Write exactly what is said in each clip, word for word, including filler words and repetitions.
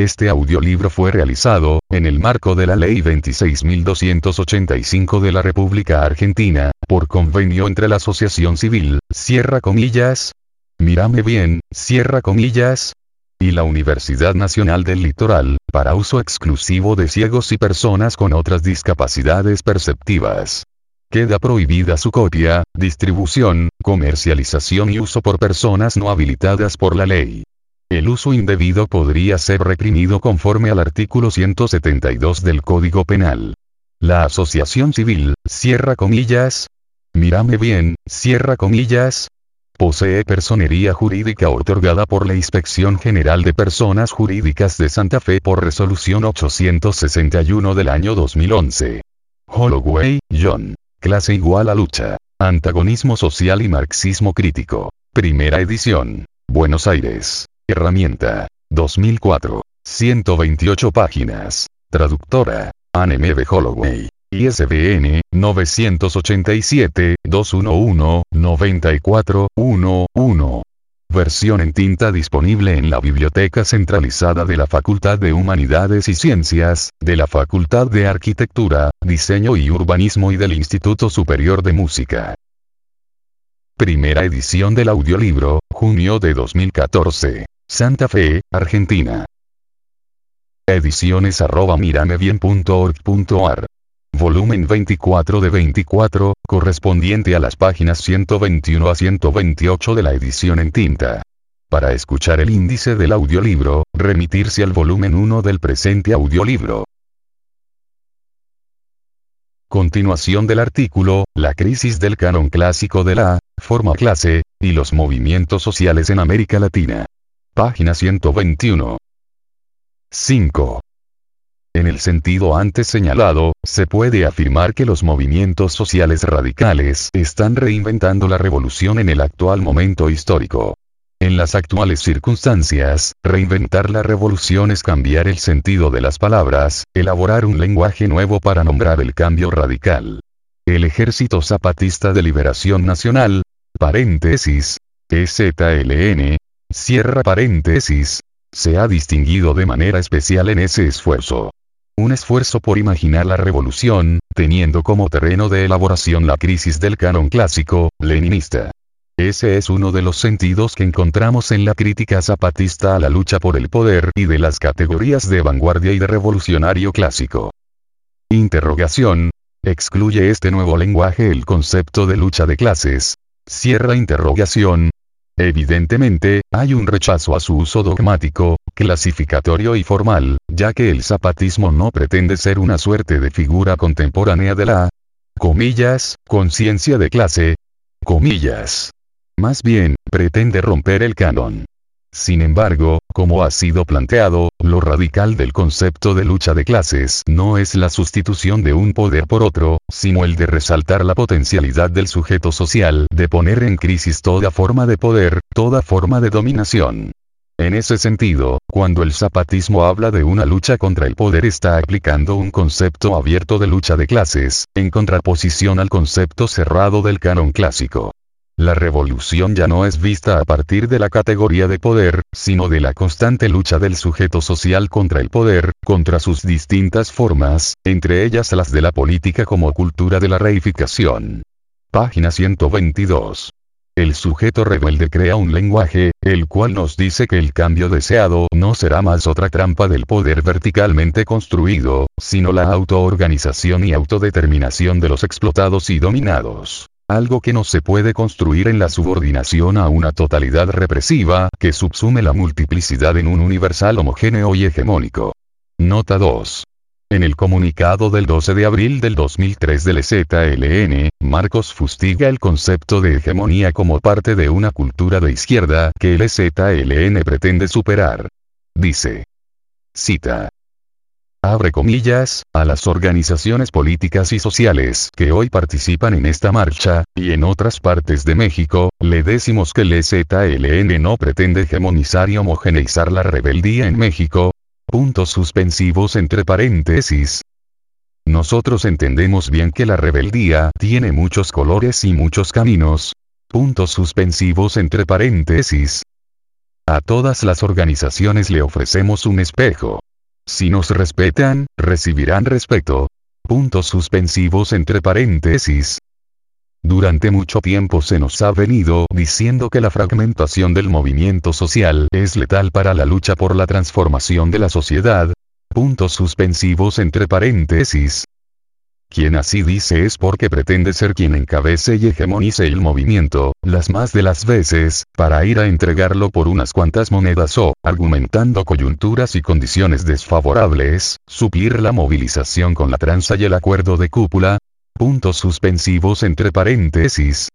Este audiolibro fue realizado, en el marco de la Ley veintiséis mil doscientos ochenta y cinco de la República Argentina, por convenio entre la Asociación Civil, cierra comillas, Mírame Bien, cierra comillas, y la Universidad Nacional del Litoral, para uso exclusivo de ciegos y personas con otras discapacidades perceptivas. Queda prohibida su copia, distribución, comercialización y uso por personas no habilitadas por la ley. El uso indebido podría ser reprimido conforme al artículo ciento setenta y dos del Código Penal. La Asociación Civil, cierra comillas, Mírame Bien, cierra comillas, posee personería jurídica otorgada por la Inspección General de Personas Jurídicas de Santa Fe por resolución ochocientos sesenta y uno del año dos mil once. Holloway, John. Clase igual a lucha. Antagonismo social y marxismo crítico. Primera edición. Buenos Aires. Herramienta. dos mil cuatro. ciento veintiocho páginas. Traductora. Anne M. B. Holloway. I S B N, novecientos ochenta y siete, doscientos once, noventa y cuatro, once. Versión en tinta disponible en la Biblioteca Centralizada de la Facultad de Humanidades y Ciencias, de la Facultad de Arquitectura, Diseño y Urbanismo y del Instituto Superior de Música. Primera edición del audiolibro, junio de dos mil catorce. Santa Fe, Argentina. Ediciones arroba miramebien punto org punto ar. Volumen veinticuatro de veinticuatro, correspondiente a las páginas ciento veintiuno a ciento veintiocho de la edición en tinta. Para escuchar el índice del audiolibro, remitirse al volumen uno del presente audiolibro. Continuación del artículo, La crisis del canon clásico de la forma clase, y los movimientos sociales en América Latina. Página ciento veintiuno. cinco. En el sentido antes señalado, se puede afirmar que los movimientos sociales radicales están reinventando la revolución en el actual momento histórico. En las actuales circunstancias, reinventar la revolución es cambiar el sentido de las palabras, elaborar un lenguaje nuevo para nombrar el cambio radical. El Ejército Zapatista de Liberación Nacional, paréntesis, E Z L N, cierra paréntesis, se ha distinguido de manera especial en ese esfuerzo. Un esfuerzo por imaginar la revolución, teniendo como terreno de elaboración la crisis del canon clásico, leninista. Ese es uno de los sentidos que encontramos en la crítica zapatista a la lucha por el poder y de las categorías de vanguardia y de revolucionario clásico. Interrogación. ¿Excluye este nuevo lenguaje el concepto de lucha de clases? Cierra interrogación. Evidentemente, hay un rechazo a su uso dogmático, clasificatorio y formal, ya que el zapatismo no pretende ser una suerte de figura contemporánea de la, comillas, conciencia de clase, comillas. Más bien, pretende romper el canon. Sin embargo, como ha sido planteado, lo radical del concepto de lucha de clases no es la sustitución de un poder por otro, sino el de resaltar la potencialidad del sujeto social de poner en crisis toda forma de poder, toda forma de dominación. En ese sentido, cuando el zapatismo habla de una lucha contra el poder está aplicando un concepto abierto de lucha de clases, en contraposición al concepto cerrado del canon clásico. La revolución ya no es vista a partir de la categoría de poder, sino de la constante lucha del sujeto social contra el poder, contra sus distintas formas, entre ellas las de la política como cultura de la reificación. Página ciento veintidós. El sujeto rebelde crea un lenguaje, el cual nos dice que el cambio deseado no será más otra trampa del poder verticalmente construido, sino la autoorganización y autodeterminación de los explotados y dominados. Algo que no se puede construir en la subordinación a una totalidad represiva, que subsume la multiplicidad en un universal homogéneo y hegemónico. Nota dos. En el comunicado del doce de abril del dos mil tres del E Z L N, Marcos fustiga el concepto de hegemonía como parte de una cultura de izquierda que el E Z L N pretende superar. Dice. Cita. Abre comillas, a las organizaciones políticas y sociales que hoy participan en esta marcha, y en otras partes de México, le decimos que el E Z L N no pretende hegemonizar y homogeneizar la rebeldía en México. Puntos suspensivos entre paréntesis. Nosotros entendemos bien que la rebeldía tiene muchos colores y muchos caminos. Puntos suspensivos entre paréntesis. A todas las organizaciones le ofrecemos un espejo. Si nos respetan, recibirán respeto. Puntos suspensivos entre paréntesis. Durante mucho tiempo se nos ha venido diciendo que la fragmentación del movimiento social es letal para la lucha por la transformación de la sociedad. Puntos suspensivos entre paréntesis. Quien así dice es porque pretende ser quien encabece y hegemonice el movimiento, las más de las veces, para ir a entregarlo por unas cuantas monedas o, argumentando coyunturas y condiciones desfavorables, suplir la movilización con la tranza y el acuerdo de cúpula. Puntos suspensivos entre paréntesis.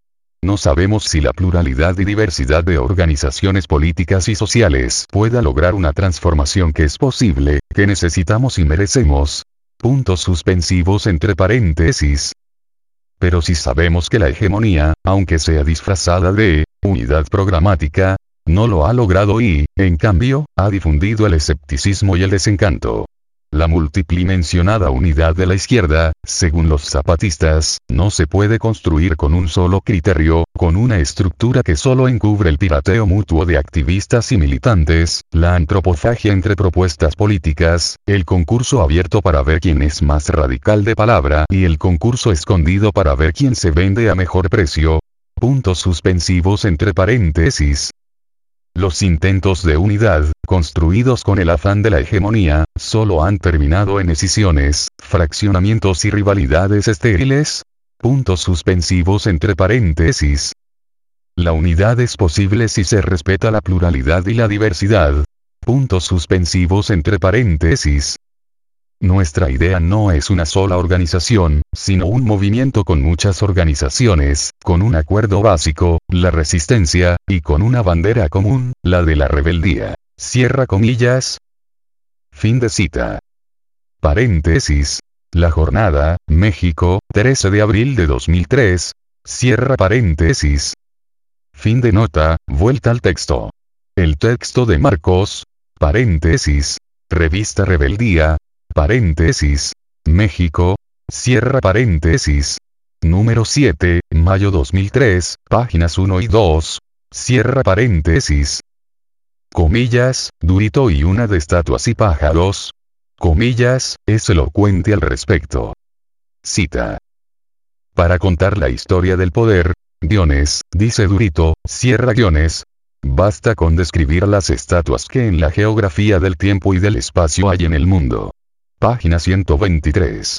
No sabemos si la pluralidad y diversidad de organizaciones políticas y sociales pueda lograr una transformación que es posible, que necesitamos y merecemos. Puntos suspensivos entre paréntesis. Pero si sabemos que la hegemonía, aunque sea disfrazada de unidad programática, no lo ha logrado y, en cambio, ha difundido el escepticismo y el desencanto. La multidimensionada unidad de la izquierda, según los zapatistas, no se puede construir con un solo criterio, con una estructura que solo encubre el pirateo mutuo de activistas y militantes, la antropofagia entre propuestas políticas, el concurso abierto para ver quién es más radical de palabra y el concurso escondido para ver quién se vende a mejor precio. Puntos suspensivos entre paréntesis. Los intentos de unidad, construidos con el afán de la hegemonía, solo han terminado en escisiones, fraccionamientos y rivalidades estériles. Puntos suspensivos entre paréntesis. La unidad es posible si se respeta la pluralidad y la diversidad. Puntos suspensivos entre paréntesis. Nuestra idea no es una sola organización, sino un movimiento con muchas organizaciones, con un acuerdo básico, la resistencia, y con una bandera común, la de la rebeldía. Cierra comillas. Fin de cita. Paréntesis. La jornada, México, trece de abril de dos mil tres. Cierra paréntesis. Fin de nota, vuelta al texto. El texto de Marcos. Paréntesis. Revista Rebeldía. Paréntesis. México. Cierra paréntesis. Número siete, mayo dos mil tres, páginas uno y dos. Cierra paréntesis. Comillas, Durito y una de estatuas y pájaros. Comillas, es elocuente al respecto. Cita. Para contar la historia del poder, guiones, dice Durito, cierra guiones. Basta con describir las estatuas que en la geografía del tiempo y del espacio hay en el mundo. Página ciento veintitrés.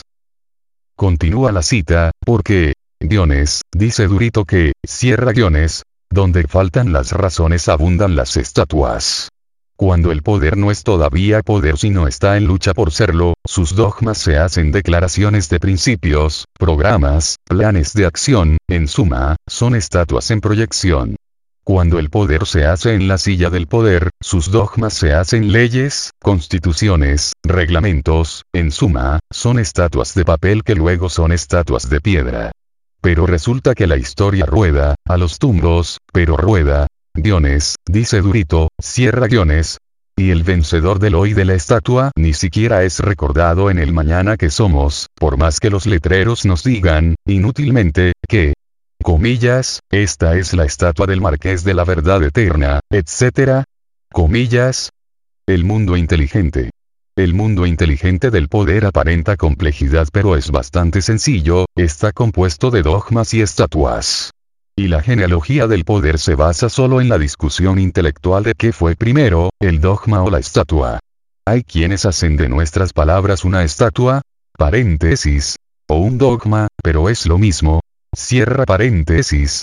Continúa la cita, porque, guiones, dice Durito que, cierra guiones, donde faltan las razones abundan las estatuas. Cuando el poder no es todavía poder sino está en lucha por serlo, sus dogmas se hacen declaraciones de principios, programas, planes de acción, en suma, son estatuas en proyección. Cuando el poder se hace en la silla del poder, sus dogmas se hacen leyes, constituciones, reglamentos, en suma, son estatuas de papel que luego son estatuas de piedra. Pero resulta que la historia rueda, a los tumbos, pero rueda. Guiones, dice Durito, cierra guiones. Y el vencedor del hoy de la estatua ni siquiera es recordado en el mañana que somos, por más que los letreros nos digan, inútilmente, que, comillas, esta es la estatua del Marqués de la Verdad Eterna, etcétera. Comillas. El mundo inteligente. El mundo inteligente del poder aparenta complejidad pero es bastante sencillo, está compuesto de dogmas y estatuas. Y la genealogía del poder se basa solo en la discusión intelectual de qué fue primero, el dogma o la estatua. Hay quienes hacen de nuestras palabras una estatua, paréntesis, o un dogma, pero es lo mismo. Cierra paréntesis.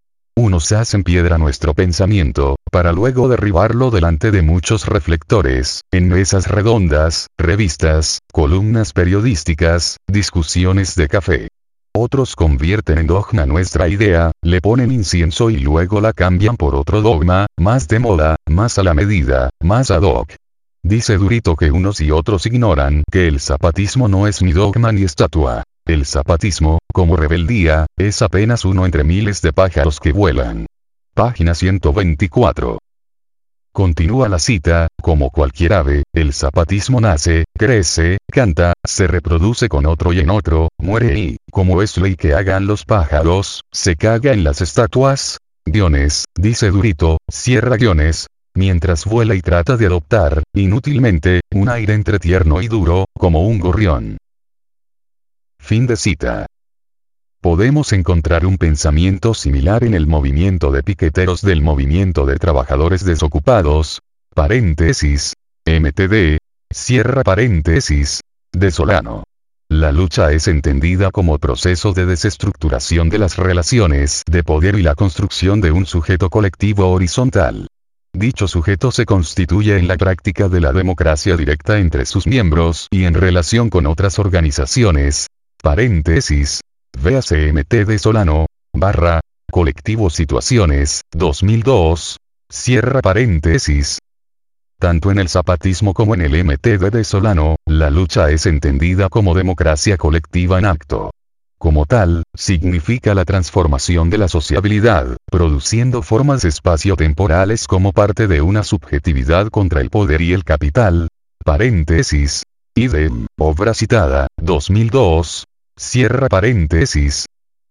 Unos hacen piedra nuestro pensamiento, para luego derribarlo delante de muchos reflectores, en mesas redondas, revistas, columnas periodísticas, discusiones de café. Otros convierten en dogma nuestra idea, le ponen incienso y luego la cambian por otro dogma, más de moda, más a la medida, más ad hoc. Dice Durito que unos y otros ignoran que el zapatismo no es ni dogma ni estatua. El zapatismo, como rebeldía, es apenas uno entre miles de pájaros que vuelan. Página ciento veinticuatro. Continúa la cita, como cualquier ave, el zapatismo nace, crece, canta, se reproduce con otro y en otro, muere y, como es ley que hagan los pájaros, se caga en las estatuas. Guiones, dice Durito, cierra guiones. mientras vuela y trata de adoptar, inútilmente, un aire entre tierno y duro, como un gorrión. Fin de cita. Podemos encontrar un pensamiento similar en el movimiento de piqueteros del movimiento de trabajadores desocupados, paréntesis, M T D, cierra paréntesis, de Solano. La lucha es entendida como proceso de desestructuración de las relaciones de poder y la construcción de un sujeto colectivo horizontal. Dicho sujeto se constituye en la práctica de la democracia directa entre sus miembros y en relación con otras organizaciones, paréntesis, véase M T de Solano, barra, colectivo situaciones, dos mil dos, cierra paréntesis. Tanto en el zapatismo como en el M T D de Solano, la lucha es entendida como democracia colectiva en acto. Como tal, significa la transformación de la sociabilidad, produciendo formas espacio-temporales como parte de una subjetividad contra el poder y el capital, paréntesis, idem, obra citada, dos mil dos, cierra paréntesis.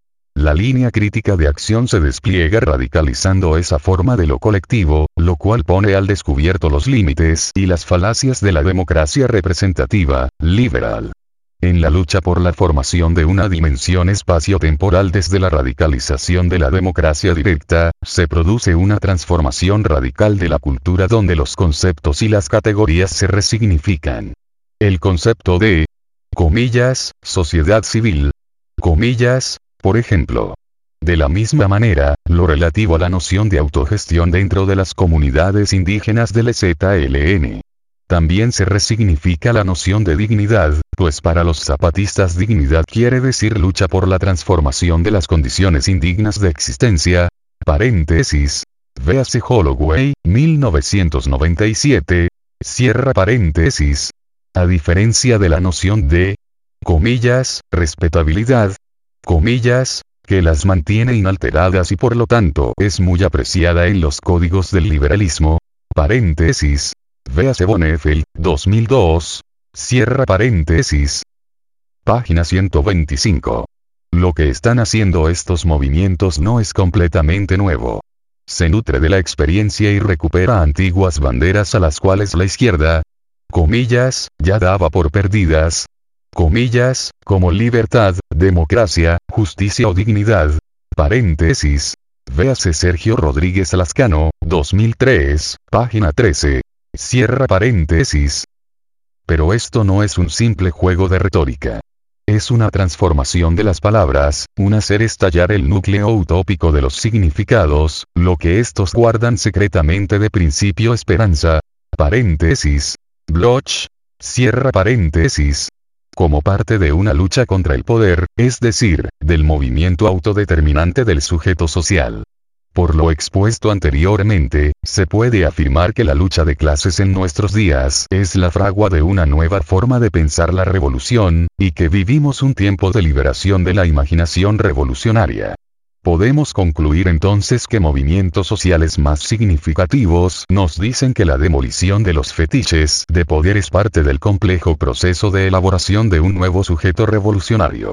La línea crítica de acción se despliega radicalizando esa forma de lo colectivo, lo cual pone al descubierto los límites y las falacias de la democracia representativa, liberal. En la lucha por la formación de una dimensión espacio-temporal desde la radicalización de la democracia directa, se produce una transformación radical de la cultura donde los conceptos y las categorías se resignifican. El concepto de, comillas, sociedad civil, comillas, por ejemplo. De la misma manera, lo relativo a la noción de autogestión dentro de las comunidades indígenas del E Z L N. También se resignifica la noción de dignidad, pues para los zapatistas dignidad quiere decir lucha por la transformación de las condiciones indignas de existencia, paréntesis, véase Holloway, mil novecientos noventa y siete, cierra paréntesis. A diferencia de la noción de, comillas, respetabilidad, comillas, que las mantiene inalteradas y por lo tanto es muy apreciada en los códigos del liberalismo, paréntesis, véase Bonnefeld, dos mil dos, cierra paréntesis. Página ciento veinticinco. Lo que están haciendo estos movimientos no es completamente nuevo. Se nutre de la experiencia y recupera antiguas banderas a las cuales la izquierda, comillas, ya daba por perdidas, comillas, como libertad, democracia, justicia o dignidad, paréntesis, véase Sergio Rodríguez Lascano, dos mil tres, página trece, cierra paréntesis. Pero esto no es un simple juego de retórica. Es una transformación de las palabras, un hacer estallar el núcleo utópico de los significados, lo que estos guardan secretamente de principio esperanza, paréntesis, Bloch, cierra paréntesis, como parte de una lucha contra el poder, es decir, del movimiento autodeterminante del sujeto social. Por lo expuesto anteriormente, se puede afirmar que la lucha de clases en nuestros días es la fragua de una nueva forma de pensar la revolución, y que vivimos un tiempo de liberación de la imaginación revolucionaria. Podemos concluir entonces que movimientos sociales más significativos nos dicen que la demolición de los fetiches de poder es parte del complejo proceso de elaboración de un nuevo sujeto revolucionario.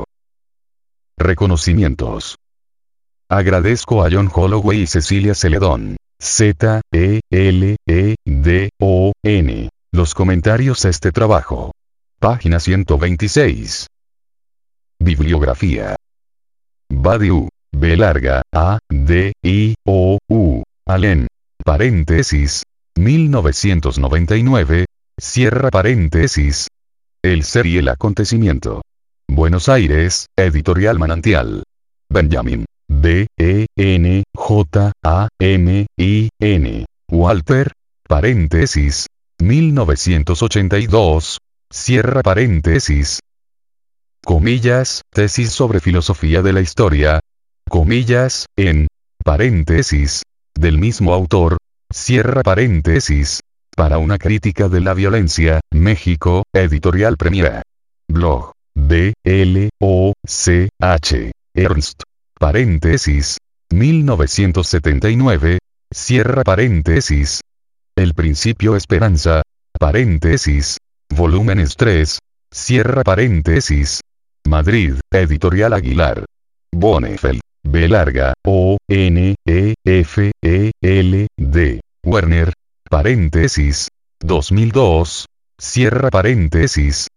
Reconocimientos. Agradezco a John Holloway y Cecilia Celedón, Z E L E D O N, los comentarios a este trabajo. Página ciento veintiséis. Bibliografía. Badiou, B larga, A, D, I, O, U, Allen, paréntesis, mil novecientos noventa y nueve, cierra paréntesis. El ser y el acontecimiento. Buenos Aires, Editorial Manantial. Benjamin, B, E, N, J, A, M, I, N, Walter, paréntesis, mil novecientos ochenta y dos, cierra paréntesis. Comillas, tesis sobre filosofía de la historia, comillas, en, paréntesis, del mismo autor, cierra paréntesis, para una crítica de la violencia, México, Editorial Premier. Blog, B, L, O, C, H, Ernst, paréntesis, mil novecientos setenta y nueve, cierra paréntesis. El Principio Esperanza, paréntesis, volúmenes tres, cierra paréntesis. Madrid, Editorial Aguilar. Bonnefeld, B larga, O, N, E, F, E, L, D. Werner, paréntesis, dos mil dos, cierra paréntesis.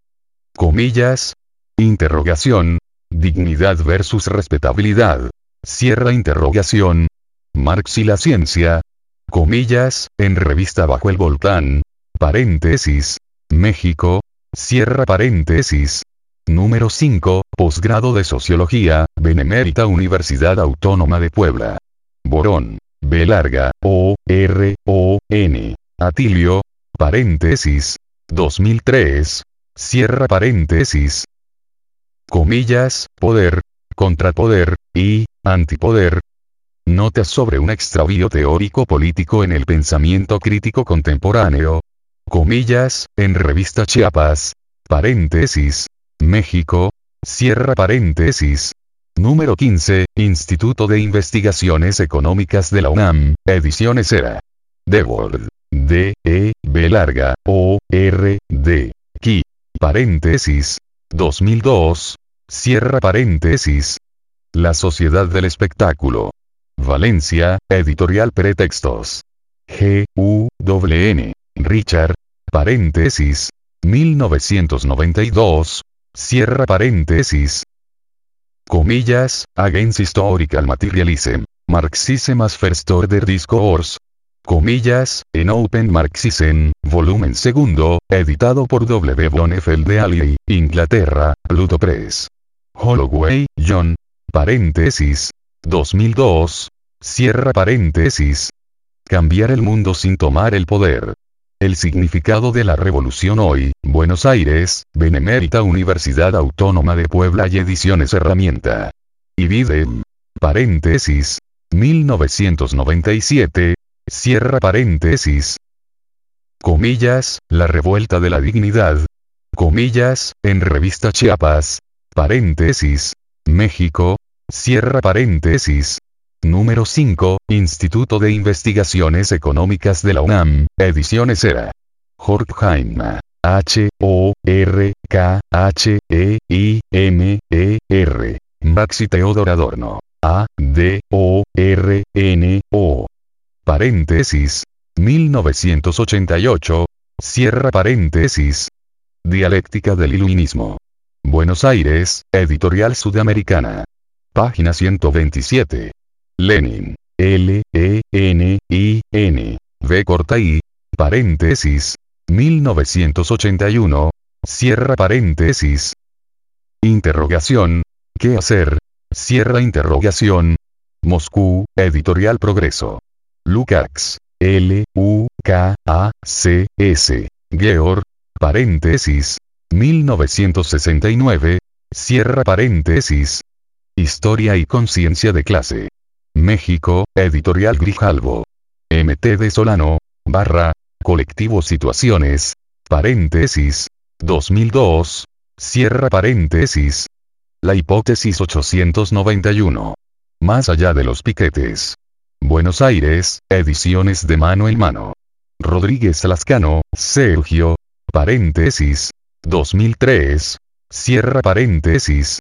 Comillas, interrogación, dignidad versus respetabilidad, cierra interrogación, Marx y la ciencia, comillas, en revista Bajo el Volcán, paréntesis, México, cierra paréntesis. Número cinco, posgrado de Sociología, Benemérita Universidad Autónoma de Puebla. Borón, B larga, O, R, O, N. Atilio, paréntesis, dos mil tres, cierra paréntesis. Comillas, poder, contrapoder, y, antipoder. Notas sobre un extravío teórico político en el pensamiento crítico contemporáneo. Comillas, en revista Chiapas, paréntesis, México, cierra paréntesis. Número quince, Instituto de Investigaciones Económicas de la UNAM, ediciones Era. Dewald, D, E, B larga, O, R, D, Qui, paréntesis, dos mil dos, cierra paréntesis. La Sociedad del Espectáculo. Valencia, Editorial Pretextos. G, U, W N, Richard, paréntesis, mil novecientos noventa y dos, cierra paréntesis. Comillas, Against Historical Materialism, Marxism as First Order Discourse. Comillas, en Open Marxism, volumen segundo, editado por W. Bonnefeld de Alley, Inglaterra, Pluto Press. Holloway, John, paréntesis, dos mil dos, cierra paréntesis. Cambiar el mundo sin tomar el poder. El significado de la revolución hoy, Buenos Aires, Benemérita Universidad Autónoma de Puebla y Ediciones Herramienta. Ibidem, paréntesis, mil novecientos noventa y siete, cierra paréntesis. Comillas, la revuelta de la dignidad. Comillas, en revista Chiapas, paréntesis, México, cierra paréntesis. Número cinco, Instituto de Investigaciones Económicas de la UNAM, ediciones Era. Horkheim, H, O, R, K, H, E, I, M, E, R. Max y Theodor Adorno. A, D, O, R, N, O. Paréntesis. mil novecientos ochenta y ocho. Cierra paréntesis. Dialéctica del Iluminismo. Buenos Aires, Editorial Sudamericana. Página ciento veintisiete. Lenin. L, E, N, I, N. V corta I. Paréntesis. mil novecientos ochenta y uno. Cierra paréntesis. Interrogación. ¿Qué hacer? Cierra interrogación. Moscú, Editorial Progreso. Lukács. L, U, K, A, C, S. Georg. Paréntesis. mil novecientos sesenta y nueve. Cierra paréntesis. Historia y conciencia de clase. México, Editorial Grijalvo. M T de Solano, barra, Colectivo Situaciones, paréntesis, dos mil dos, cierra paréntesis. La hipótesis ochocientos noventa y uno. Más allá de los piquetes. Buenos Aires, Ediciones de Mano en Mano. Rodríguez Lascano, Sergio, paréntesis, dos mil tres, cierra paréntesis.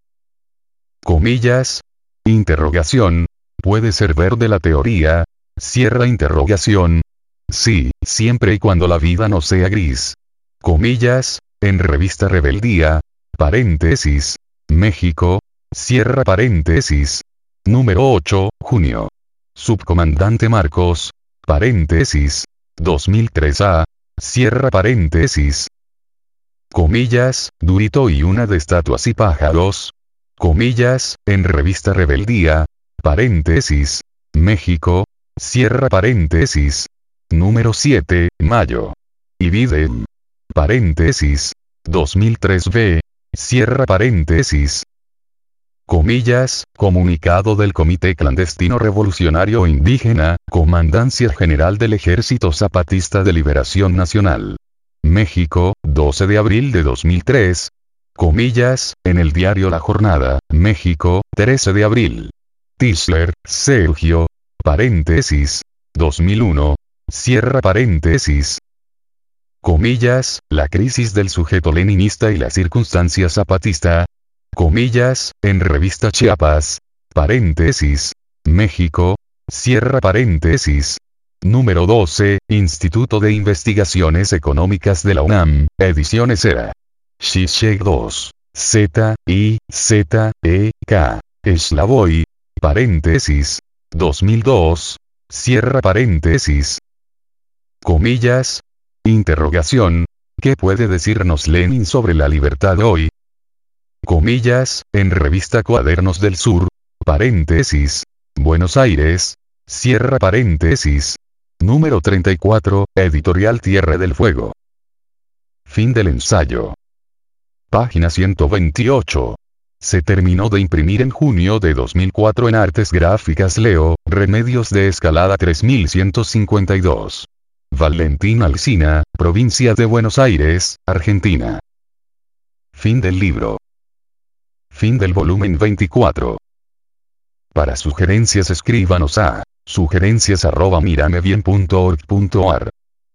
Comillas. Interrogación. ¿Puede ser verde la teoría? Cierra interrogación. Sí, siempre y cuando la vida no sea gris. Comillas, en revista Rebeldía, paréntesis, México, cierra paréntesis. Número ocho, junio. Subcomandante Marcos, paréntesis, dos mil tres A, cierra paréntesis. Comillas, Durito y una de estatuas y pájaros. Comillas, en revista Rebeldía, paréntesis, México, cierra paréntesis. Número siete, mayo. Ibidem. Paréntesis. dos mil tres B. Cierra paréntesis. Comillas, comunicado del Comité Clandestino Revolucionario Indígena, Comandancia General del Ejército Zapatista de Liberación Nacional. México, doce de abril de dos mil tres. Comillas, en el diario La Jornada, México, trece de abril. Tisler, Sergio, paréntesis, dos mil uno, cierra paréntesis. Comillas, la crisis del sujeto leninista y la circunstancia zapatista. Comillas, en revista Chiapas, paréntesis, México, cierra paréntesis. Número doce, Instituto de Investigaciones Económicas de la UNAM, ediciones Era. Zizek dos. Z, I, Z, E, K. Slavoy. Paréntesis. dos mil dos. Cierra paréntesis. Comillas. Interrogación. ¿Qué puede decirnos Lenin sobre la libertad hoy? Comillas, en revista Cuadernos del Sur. Paréntesis. Buenos Aires. Cierra paréntesis. Número treinta y cuatro, Editorial Tierra del Fuego. Fin del ensayo. Página ciento veintiocho. Se terminó de imprimir en junio de dos mil cuatro en Artes Gráficas Leo, Remedios de Escalada tres mil ciento cincuenta y dos. Valentín Alsina, Provincia de Buenos Aires, Argentina. Fin del libro. Fin del volumen veinticuatro. Para sugerencias escríbanos a sugerencias arroba miramebien punto org punto ar.